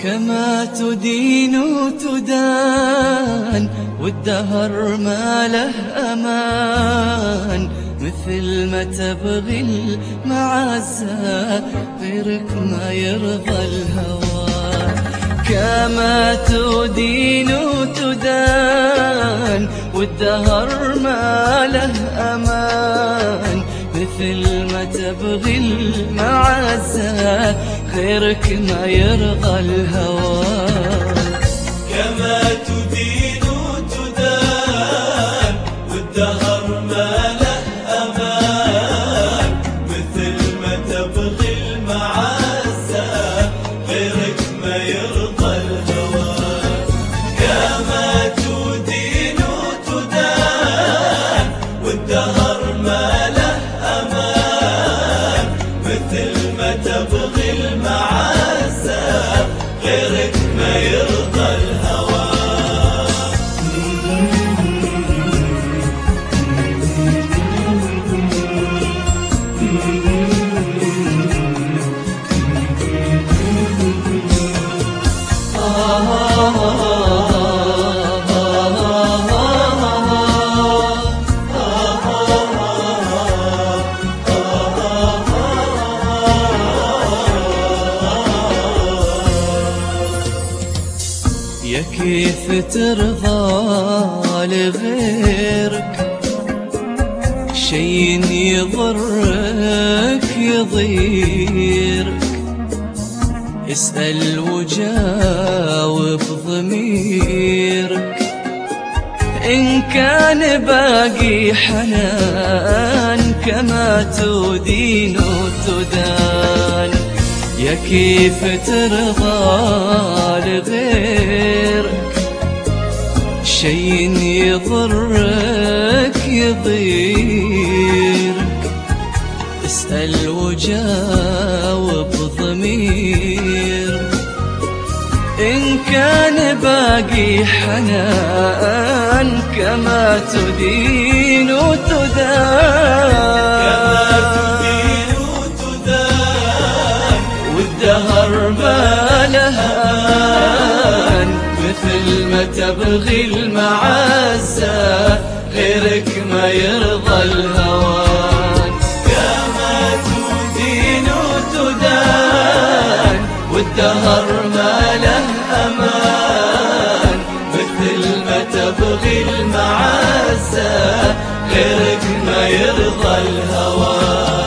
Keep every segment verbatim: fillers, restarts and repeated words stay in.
كما تدين تدان والدهر ما له أمان، مثل ما تبغي المعزة غيرك ما يرضى الهوى. كما تدين تدان والدهر ما له أمان، مثل ما تبغي المعزة غيرك ما يرضى الهوى. كما تدين تدان والدهر ما له أمان، مثل ما تبغي المعزة غيرك ما يرضى الهوى. كما تدين تدان والدهر ما له أمان، مثل ما تبغي المعزة غيرك ما يرضى الهوى. يا كيف ترضى لغيرك شي يضرك يضيرك، اسأل وجاوب ضميرك إن كان باقي حنان كما تدين تدان. يا كيف ترضى لغيرك شي يضرك يضيرك، اسأل وجاوب ضميرك إن كان باقي حنان كما تدين تدان. والدهر ما له أمان، مثل ما تبغي المعزة غيرك ما يرضى الهوان. كما تدين تدان والدهر ما له أمان، مثل ما تبغي المعزة غيرك ما يرضى الهوان.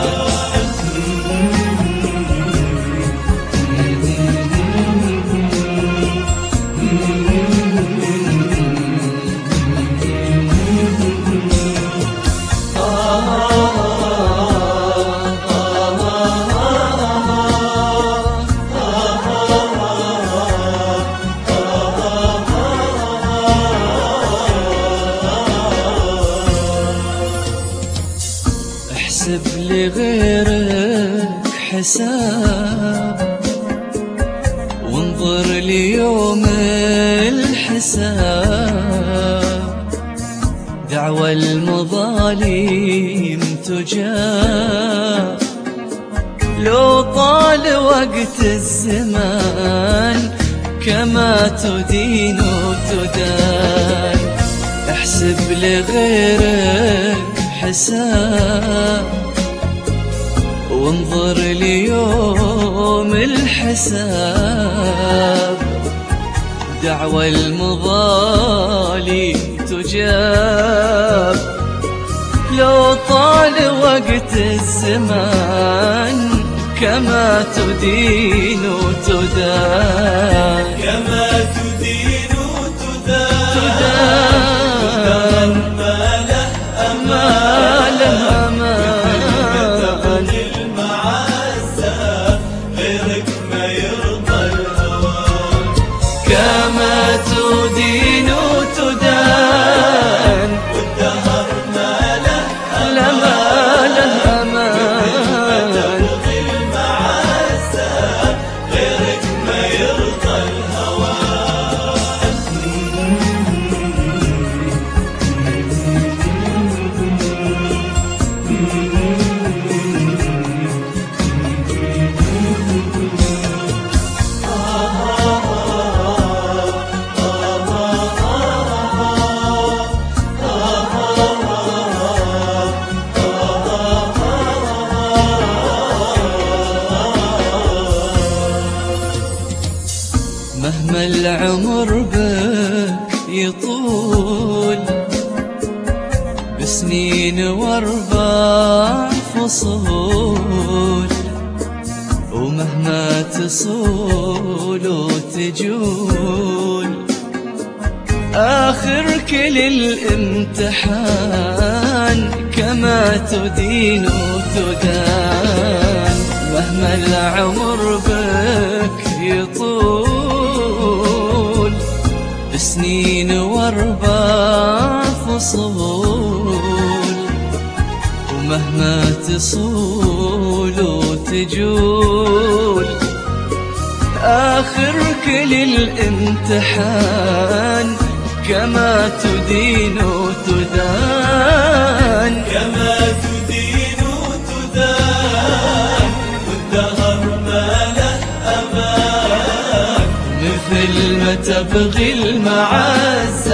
احسب لغيرك حساب وانظر ليوم الحساب، دعوى المظالم تجاب لو طال وقت الزمان كما تدين تدان. احسب لغيرك حساب وانظر ليوم الحساب، دعوى المظالم تجاب لو طال وقت الزمان كما تدين تدان. كما تدين تدان تدان ما له ما له أمان، المعزة غيرك ما يرضى الهوى. كما تدين تدان والدهر ما له لما له أمان، تبغي المعزة غيرك ما يرضى الهوى. يطول بسنين واربع فصول، ومهما تصول وتجول آخر كل الامتحان كما تدين وتدان. مهما العمر بك يطول بسنين واربع فصول، ومهما تصول وتجول آخر كل الامتحان كما تدين وتدان. كما تدين وتدان والدهر ما له أمان، مثل ما تبغي المعز